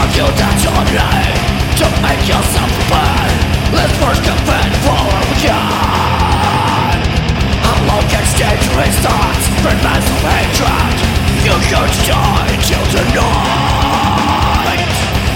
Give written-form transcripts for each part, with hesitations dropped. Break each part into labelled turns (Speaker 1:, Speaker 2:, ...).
Speaker 1: you that's your name to make yourself bad. Let's first confess for again. How long can dangerous thoughts spread massive hatred? You should die till the night.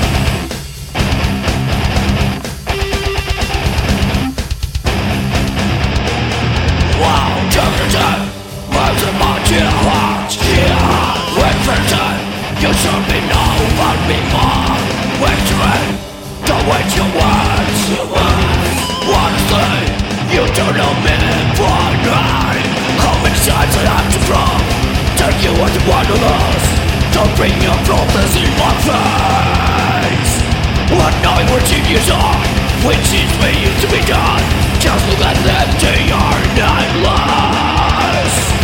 Speaker 1: Wow, temperature, where's the mountain heart? Yeah, wait for time. You should be know about me more. Victory, don't wait your words. One thing, you don't know me for night. How many times I have to prove that you are the one of us? Don't bring your problems in my face. What knowing what genius are, which is for you to be done. Just look at them, they are mindless.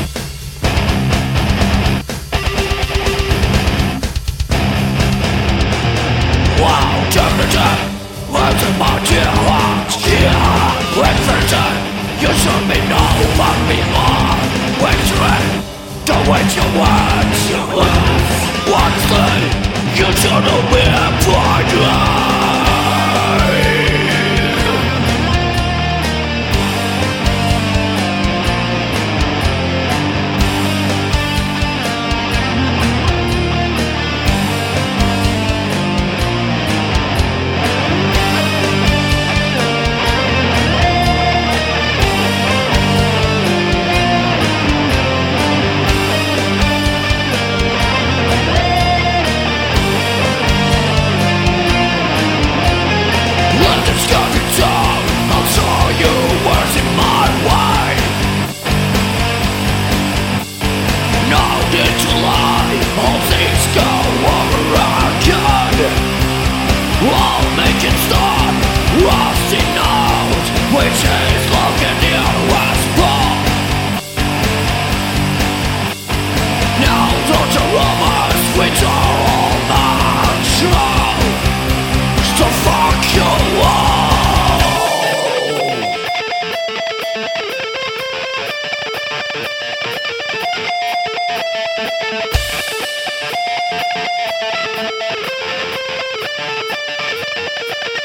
Speaker 1: Wow, temperature, where's the mountain heart? Yeah, wait for time. You should be know about me more. Victory, don't wait your words. One thing, you don't know me for which is looking near us wrong. Now those are rumors which are all not true. So fuck you all.